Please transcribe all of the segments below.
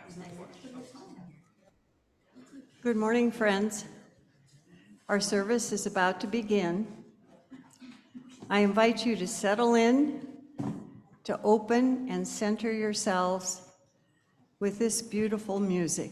Good morning, friends. Our service is about to begin. I invite you to settle in, to open and center yourselves with this beautiful music.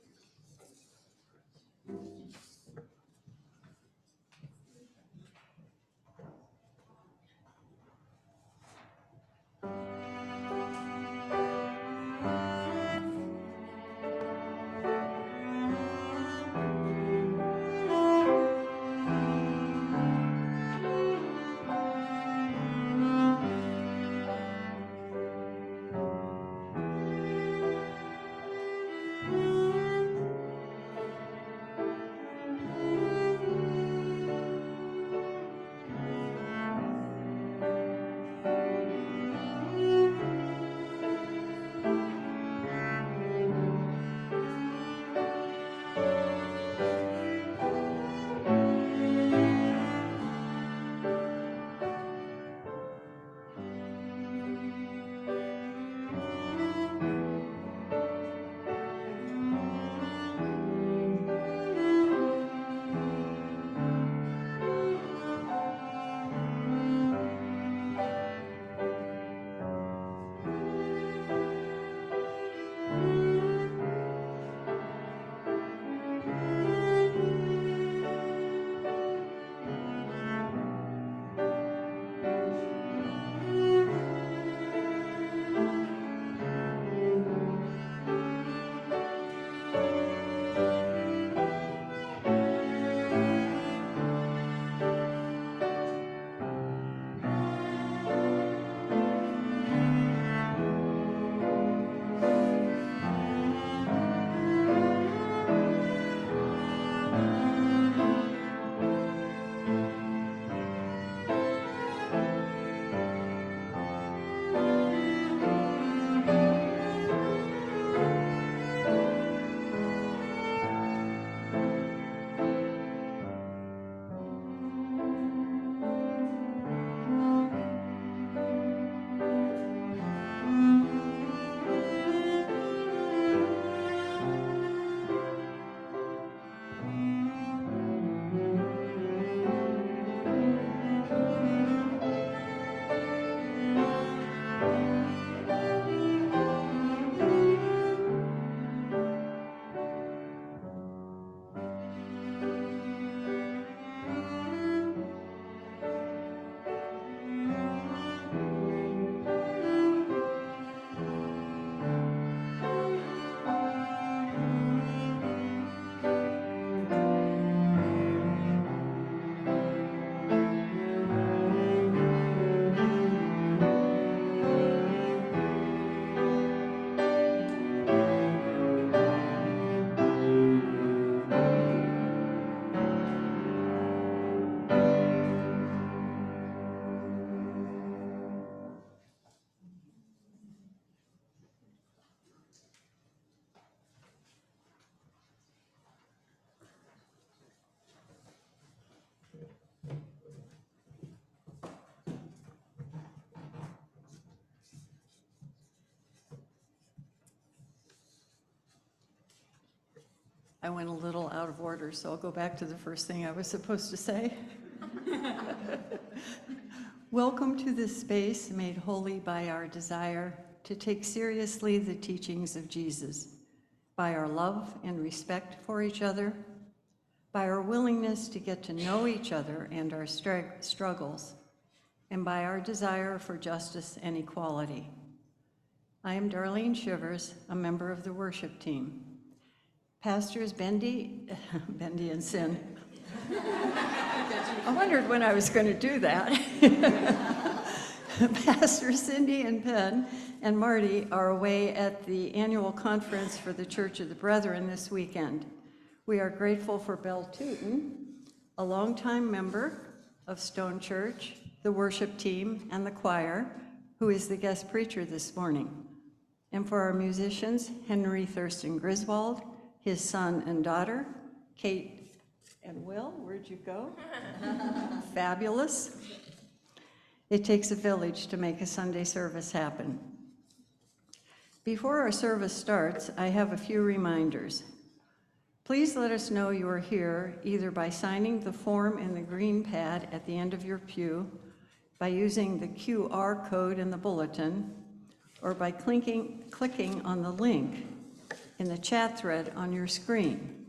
I went a little out of order, so I'll go back to the first thing I was supposed to say. Welcome to this space made holy by our desire to take seriously the teachings of Jesus, by our love and respect for each other, by our willingness to get to know each other and our struggles, and by our desire for justice and equality. I am Darlene Shivers, a member of the worship team. Pastors Bendy and Sin. I wondered when I was going to do that. Pastors Cindy and Penn and Marty are away at the annual conference for the Church of the Brethren this weekend. We are grateful for Belle Tooten, a longtime member of Stone Church, the worship team, and the choir, who is the guest preacher this morning. And for our musicians, Henry Thurston Griswold, his son and daughter, Kate and Will, where'd you go? Fabulous. It takes a village to make a Sunday service happen. Before our service starts, I have a few reminders. Please let us know you are here either by signing the form in the green pad at the end of your pew, by using the QR code in the bulletin, or by clicking on the link in the chat thread on your screen.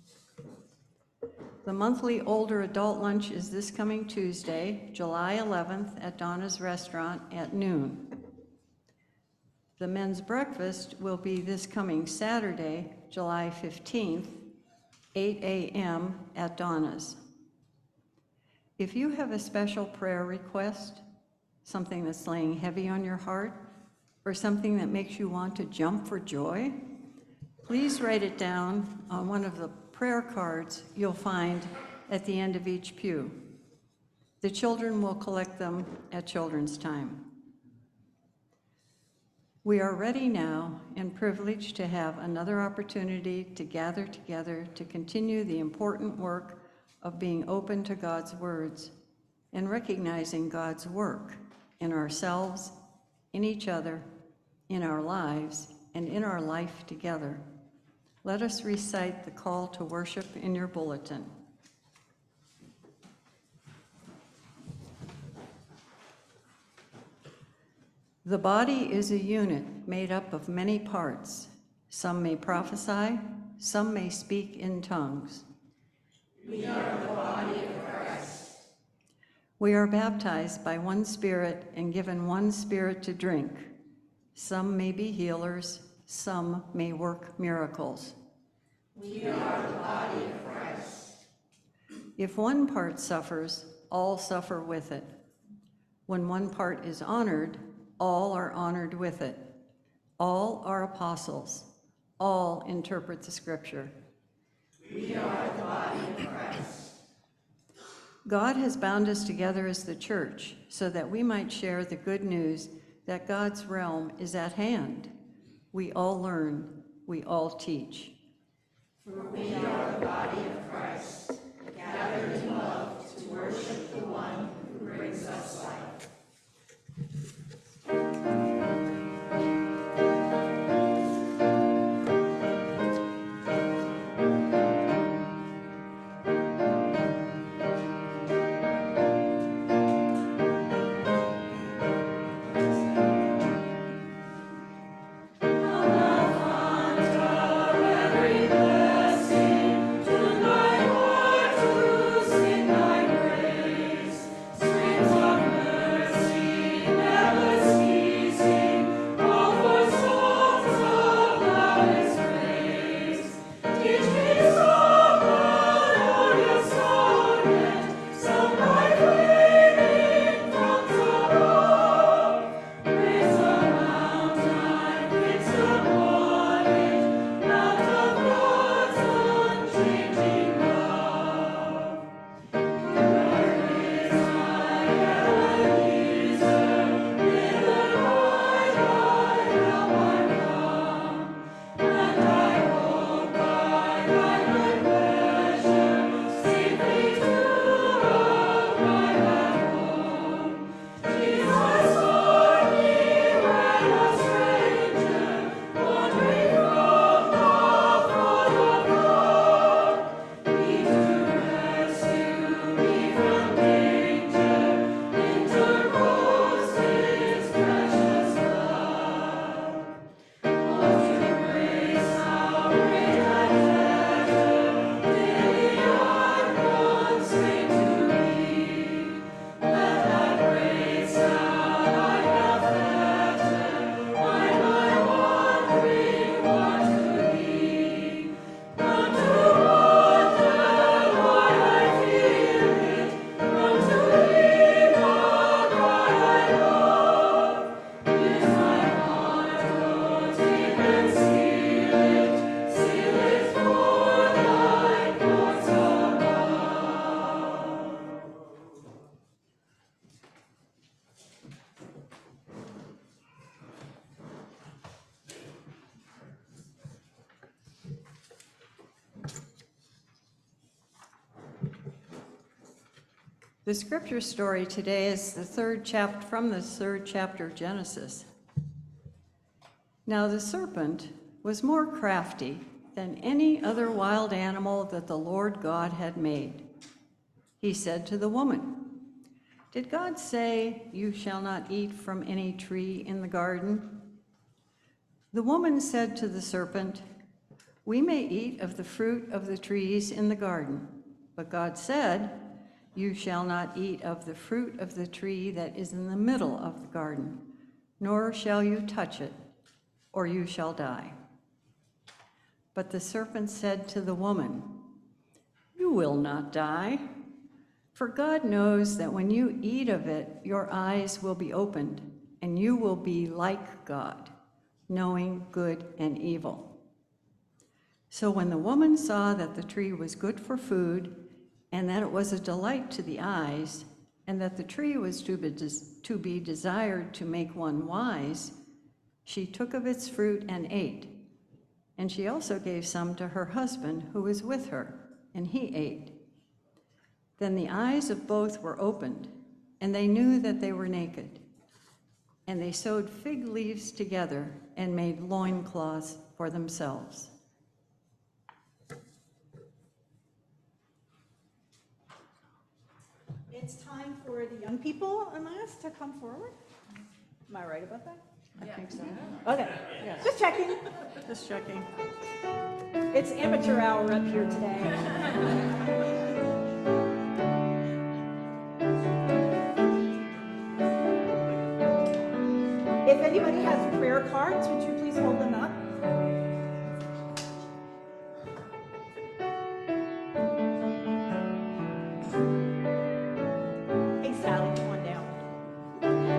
The monthly older adult lunch is this coming Tuesday, July 11th at Donna's Restaurant at noon. The men's breakfast will be this coming Saturday, July 15th, 8 a.m. at Donna's. If you have a special prayer request, something that's laying heavy on your heart, or something that makes you want to jump for joy, please write it down on one of the prayer cards you'll find at the end of each pew. The children will collect them at children's time. We are ready now and privileged to have another opportunity to gather together to continue the important work of being open to God's words and recognizing God's work in ourselves, in each other, in our lives, and in our life together. Let us recite the call to worship in your bulletin. The body is a unit made up of many parts. Some may prophesy, some may speak in tongues. We are the body of Christ. We are baptized by one Spirit and given one Spirit to drink. Some may be healers, some may work miracles. We are the body of Christ. If one part suffers, all suffer with it. When one part is honored, all are honored with it. All are apostles. All interpret the scripture. We are the body of Christ. God has bound us together as the church so that we might share the good news that God's realm is at hand. We all learn, we all teach. For we are the body of Christ, gathered in love to worship the one who brings us life. The scripture story today is from the third chapter of Genesis. Now the serpent was more crafty than any other wild animal that the Lord God had made. He said to the woman, "Did God say, 'You shall not eat from any tree in the garden?'" The woman said to the serpent, "We may eat of the fruit of the trees in the garden, but God said, 'You shall not eat of the fruit of the tree that is in the middle of the garden, nor shall you touch it, or you shall die.' But the serpent said to the woman, 'You will not die, for God knows that when you eat of it, your eyes will be opened, and you will be like God, knowing good and evil.' So when the woman saw that the tree was good for food, and that it was a delight to the eyes, and that the tree was to be desired to make one wise, she took of its fruit and ate. And she also gave some to her husband who was with her, and he ate. Then the eyes of both were opened, and they knew that they were naked. And they sewed fig leaves together and made loincloths for themselves. It's time for the young people, am I asked to come forward? Am I right about that? I think so. Okay, Yes. just checking. Just checking. It's amateur hour up here today. If anybody has prayer cards, would you please hold them up? Hey Sally, come on down.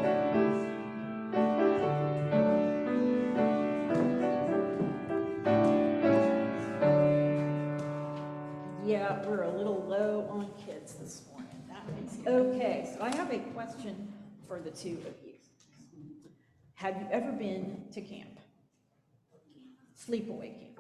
Yeah, we're a little low on kids this morning. That is okay. So I have a question for the two of you. Have you ever been to camp? Sleepaway camp?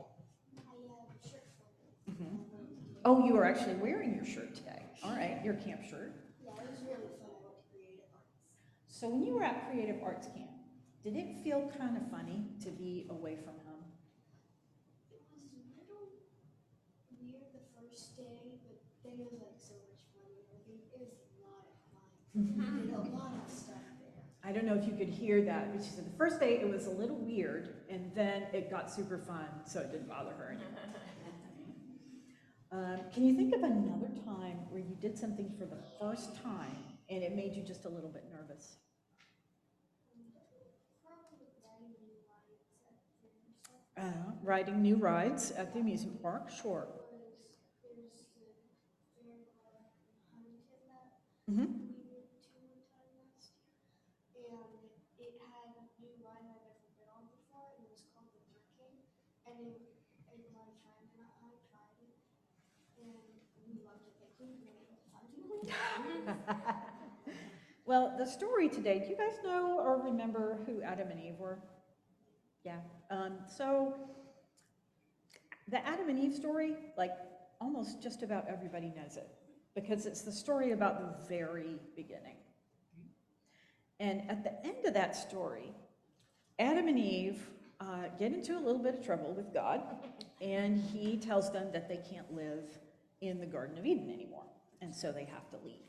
Mhm. Oh, you are actually wearing your shirt today. All right, your camp shirt. Yeah, it was really fun. I went to Creative Arts. So when you were at Creative Arts Camp, did it feel kind of funny to be away from home? It was a little weird the first day, but then it was like so much fun and everything. It was a lot of fun. We did a lot of stuff there. I don't know if you could hear that, but she said the first day it was a little weird, and then it got super fun, so it didn't bother her anymore. Can you think of another time where you did something for the first time and it made you just a little bit nervous? Probably riding new rides at the amusement park. Riding new rides at the amusement park, sure. There's the fair park in Huntington that Mm-hmm. we went to one time last year, and it had a new ride I've never been on before, and it was called the Brick King, and my friend and I tried it, and we loved it. Like, we really had fun doing it. Well, the story today, do you guys know or remember who Adam and Eve were? Yeah. So the Adam and Eve story, like almost just about everybody knows it because it's the story about the very beginning. And at the end of that story, Adam and Eve get into a little bit of trouble with God, and he tells them that they can't live in the Garden of Eden anymore, and so they have to leave.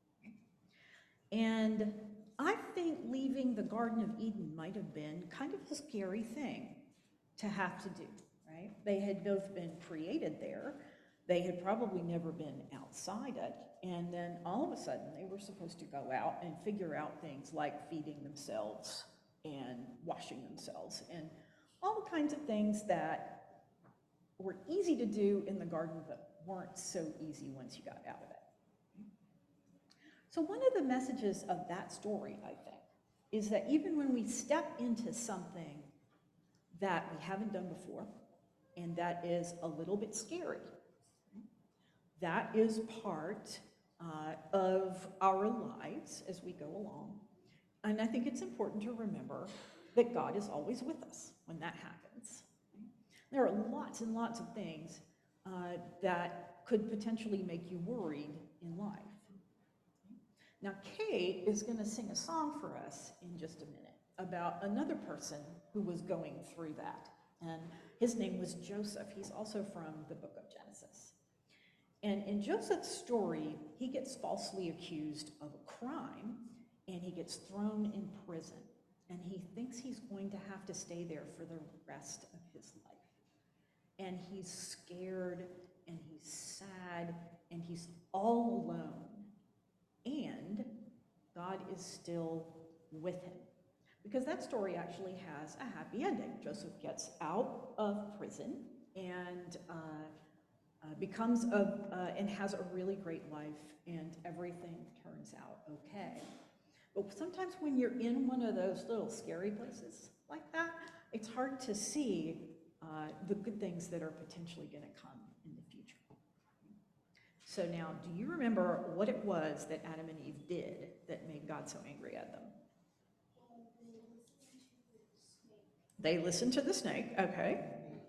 And I think leaving the Garden of Eden might have been kind of a scary thing to have to do, right? They had both been created there. They had probably never been outside it. And then all of a sudden, they were supposed to go out and figure out things like feeding themselves and washing themselves and all the kinds of things that were easy to do in the garden, but weren't so easy once you got out of it. So one of the messages of that story, I think, is that even when we step into something that we haven't done before, and that is a little bit scary, that is part of our lives as we go along. And I think it's important to remember that God is always with us when that happens. There are lots and lots of things that could potentially make you worried in life. Now, Kate is going to sing a song for us in just a minute about another person who was going through that. And his name was Joseph. He's also from the book of Genesis. And in Joseph's story, he gets falsely accused of a crime, and he gets thrown in prison. And he thinks he's going to have to stay there for the rest of his life. And he's scared, and he's sad, and he's all alone. And God is still with him. Because that story actually has a happy ending. Joseph gets out of prison and and has a really great life, and everything turns out okay. But sometimes when you're in one of those little scary places like that, it's hard to see the good things that are potentially going to come in the future. So now, do you remember what it was that Adam and Eve did that made God so angry at them? They listened to the snake, okay.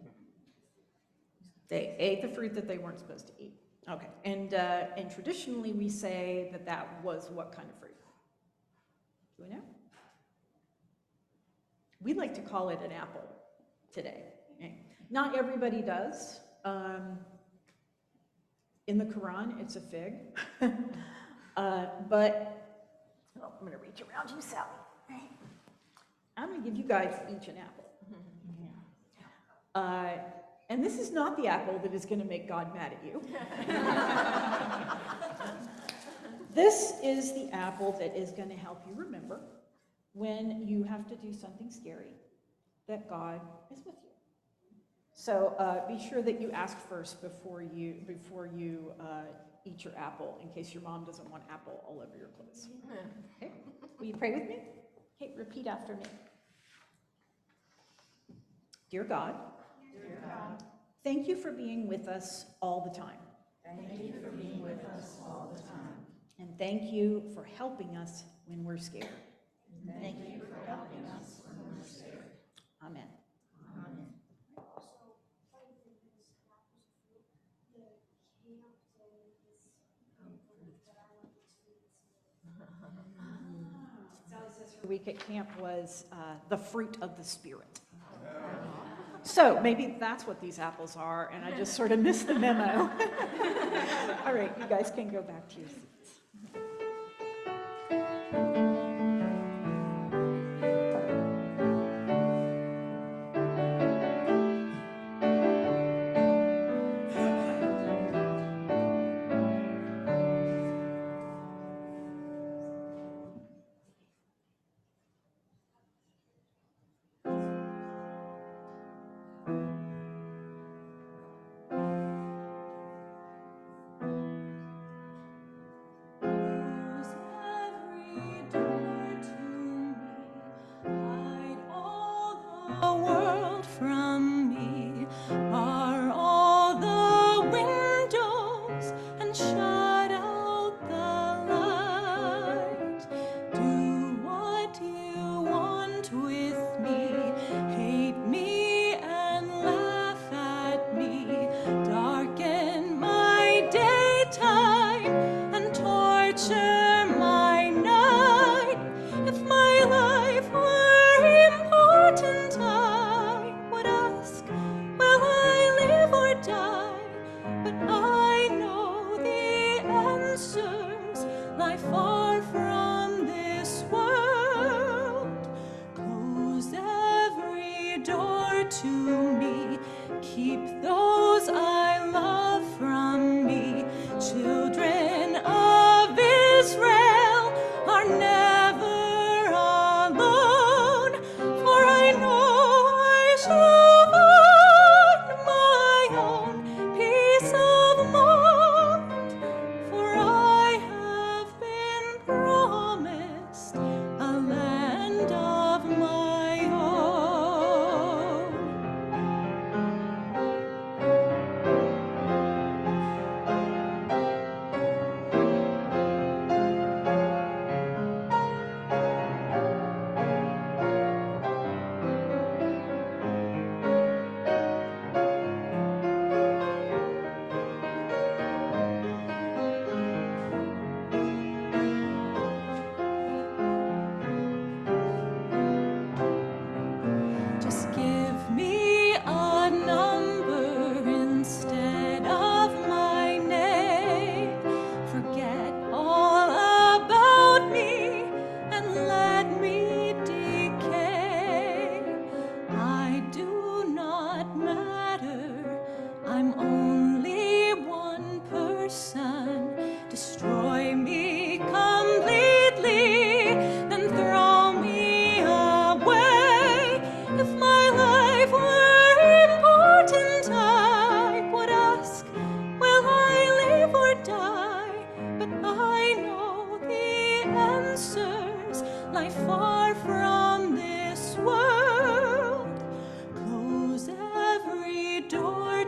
They ate the fruit that they weren't supposed to eat. Okay, and traditionally we say that that was what kind of fruit? Do we know? We like to call it an apple today. Not everybody does. In the Quran, it's a fig. But I'm going to reach around you, Sally. I'm going to give you guys each an apple. And this is not the apple that is going to make God mad at you. This is the apple that is going to help you remember when you have to do something scary, that God is with you. So be sure that you ask first before you eat your apple, in case your mom doesn't want apple all over your clothes. Okay? Will you pray with me? Okay, repeat after me. Dear God, thank you for being with us all the time. Thank you for being with us all the time. And thank you for helping us when we're scared. Thank you for helping us when we're scared. Amen. Amen. Also, part of it is apples of fruit. The camp day is fruit that I want to experience. The week at camp was the fruit of the Spirit. So maybe that's what these apples are, and I just sort of missed the memo. All right, you guys can go back to your seats.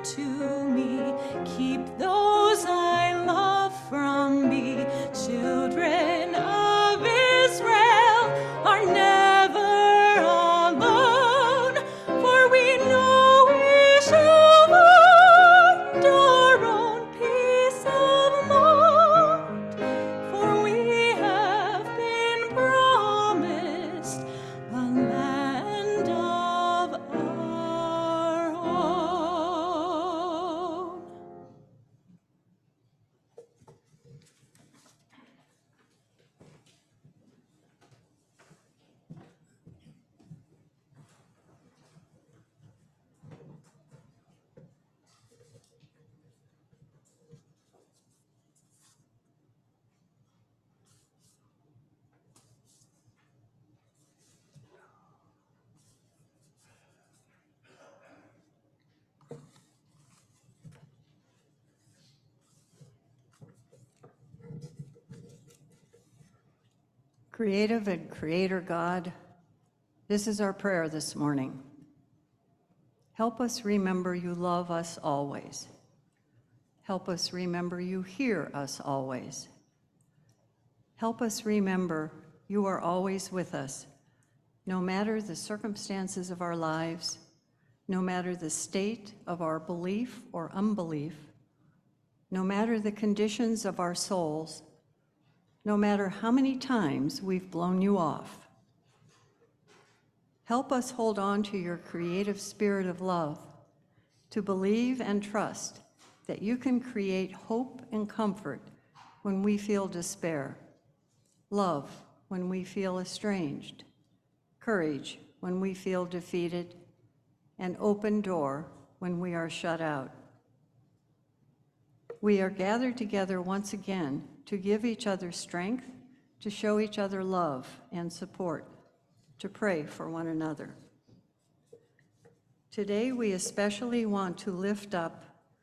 to me. Keep those I love from me. Children of Israel are never alone, for we know we shall find our own peace of mind. For we have been promised a land of our own. Creative and Creator God, this is our prayer this morning. Help us remember you love us always. Help us remember you hear us always. Help us remember you are always with us, no matter the circumstances of our lives, no matter the state of our belief or unbelief, no matter the conditions of our souls, no matter how many times we've blown you off. Help us hold on to your creative spirit of love, to believe and trust that you can create hope and comfort when we feel despair, love when we feel estranged, courage when we feel defeated, and open door when we are shut out. We are gathered together once again to give each other strength, to show each other love and support, to pray for one another. Today, we especially want to lift up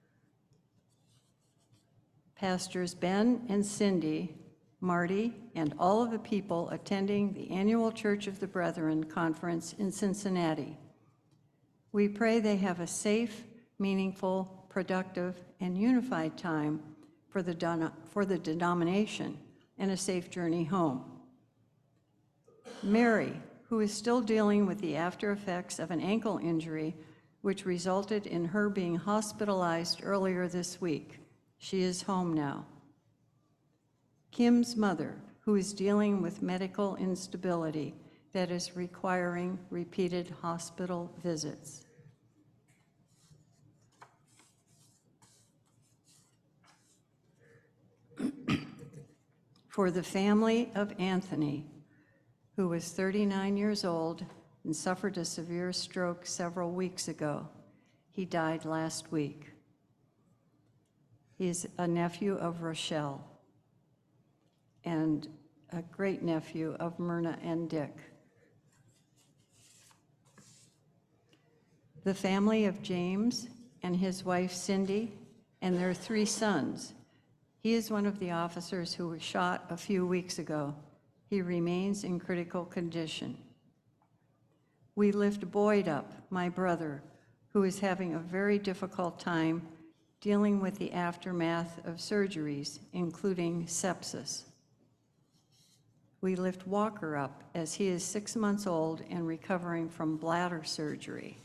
Pastors Ben and Cindy, Marty, and all of the people attending the annual Church of the Brethren conference in Cincinnati. We pray they have a safe, meaningful, productive, and unified time for the denomination and a safe journey home. Mary, who is still dealing with the after effects of an ankle injury, which resulted in her being hospitalized earlier this week. She is home now. Kim's mother, who is dealing with medical instability that is requiring repeated hospital visits. For the family of Anthony, who was 39 years old and suffered a severe stroke several weeks ago. He died last week. He is a nephew of Rochelle and a great nephew of Myrna and Dick. The family of James and his wife Cindy and their 3 sons. He is one of the officers who was shot a few weeks ago. He remains in critical condition. We lift Boyd up, my brother, who is having a very difficult time dealing with the aftermath of surgeries, including sepsis. We lift Walker up as he is 6 months old and recovering from bladder surgery.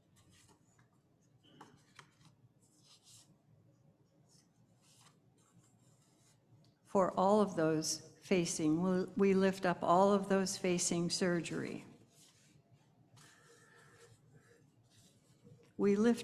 For all of those facing, we lift up all of those facing surgery. We lift